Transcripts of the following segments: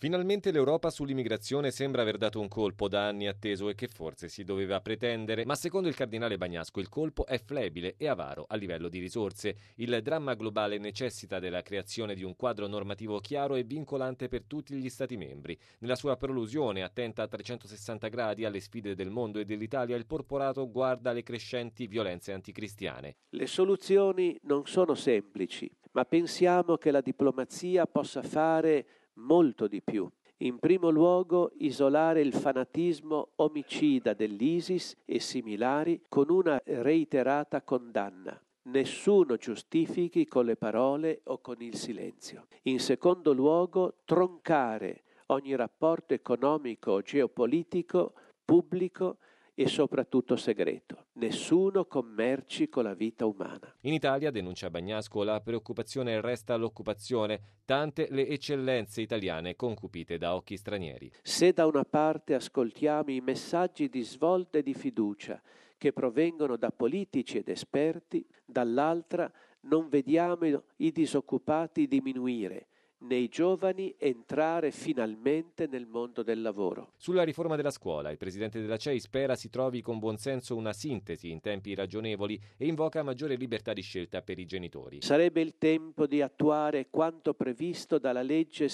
Finalmente l'Europa sull'immigrazione sembra aver dato un colpo da anni atteso e che forse si doveva pretendere, ma secondo il cardinale Bagnasco il colpo è flebile e avaro a livello di risorse. Il dramma globale necessita della creazione di un quadro normativo chiaro e vincolante per tutti gli Stati membri. Nella sua prolusione, attenta a 360 gradi alle sfide del mondo e dell'Italia, il porporato guarda le crescenti violenze anticristiane. Le soluzioni non sono semplici, ma pensiamo che la diplomazia possa fare molto di più. In primo luogo, isolare il fanatismo omicida dell'ISIS e similari con una reiterata condanna. Nessuno giustifichi con le parole o con il silenzio. In secondo luogo, troncare ogni rapporto economico o geopolitico pubblico e soprattutto segreto. Nessuno commerci con la vita umana. In Italia, denuncia Bagnasco, la preoccupazione resta l'occupazione, tante le eccellenze italiane concupite da occhi stranieri. Se da una parte ascoltiamo i messaggi di svolta e di fiducia che provengono da politici ed esperti, dall'altra non vediamo i disoccupati diminuire, nei giovani entrare finalmente nel mondo del lavoro. Sulla riforma della scuola, il presidente della CEI spera si trovi con buonsenso una sintesi in tempi ragionevoli e invoca maggiore libertà di scelta per i genitori. Sarebbe il tempo di attuare quanto previsto dalla legge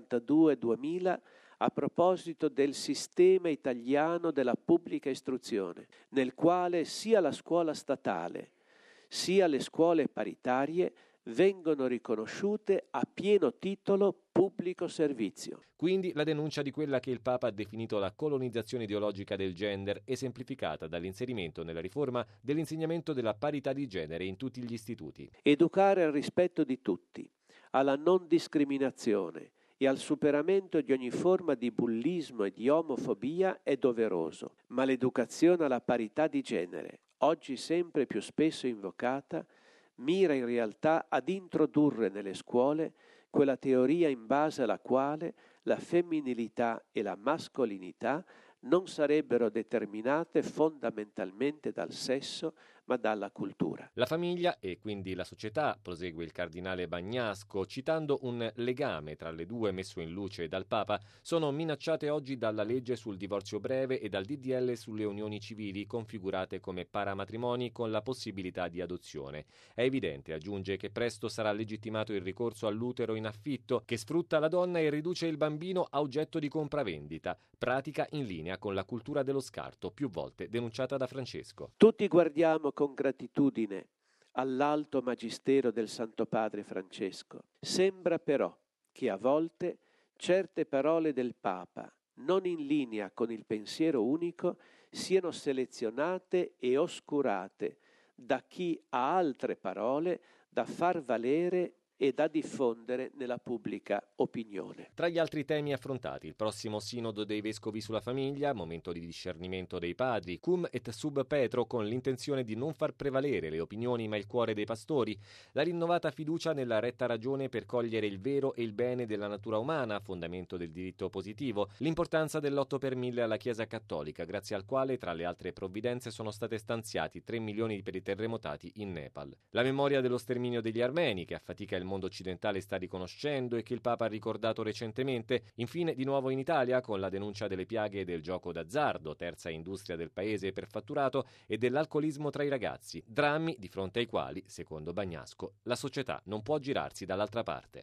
62/2000 a proposito del sistema italiano della pubblica istruzione, nel quale sia la scuola statale sia le scuole paritarie vengono riconosciute a pieno titolo pubblico servizio. Quindi la denuncia di quella che il Papa ha definito la colonizzazione ideologica del gender, esemplificata dall'inserimento nella riforma dell'insegnamento della parità di genere in tutti gli istituti. Educare al rispetto di tutti, alla non discriminazione e al superamento di ogni forma di bullismo e di omofobia è doveroso, ma l'educazione alla parità di genere, oggi sempre più spesso invocata, mira in realtà ad introdurre nelle scuole quella teoria in base alla quale la femminilità e la mascolinità non sarebbero determinate fondamentalmente dal sesso, ma dalla cultura. La famiglia e quindi la società, prosegue il cardinale Bagnasco, citando un legame tra le due messo in luce dal Papa, sono minacciate oggi dalla legge sul divorzio breve e dal DDL sulle unioni civili configurate come paramatrimoni con la possibilità di adozione. È evidente, aggiunge, che presto sarà legittimato il ricorso all'utero in affitto che sfrutta la donna e riduce il bambino a oggetto di compravendita, pratica in linea con la cultura dello scarto, più volte denunciata da Francesco. Tutti guardiamo con gratitudine all'alto magistero del Santo Padre Francesco. Sembra però che a volte certe parole del Papa, non in linea con il pensiero unico, siano selezionate e oscurate da chi ha altre parole da far valere e da diffondere nella pubblica opinione. Tra gli altri temi affrontati, il prossimo sinodo dei vescovi sulla famiglia, momento di discernimento dei padri, cum et sub Petro, con l'intenzione di non far prevalere le opinioni ma il cuore dei pastori, la rinnovata fiducia nella retta ragione per cogliere il vero e il bene della natura umana, fondamento del diritto positivo, l'importanza dell'8 per 1000 alla Chiesa Cattolica, grazie al quale, tra le altre provvidenze, sono state stanziati 3 milioni per i terremotati in Nepal. La memoria dello sterminio degli armeni, che a fatica il mondo occidentale sta riconoscendo e che il Papa ha ricordato recentemente. Infine, di nuovo in Italia, con la denuncia delle piaghe del gioco d'azzardo, terza industria del paese per fatturato, e dell'alcolismo tra i ragazzi, drammi di fronte ai quali, secondo Bagnasco, la società non può girarsi dall'altra parte.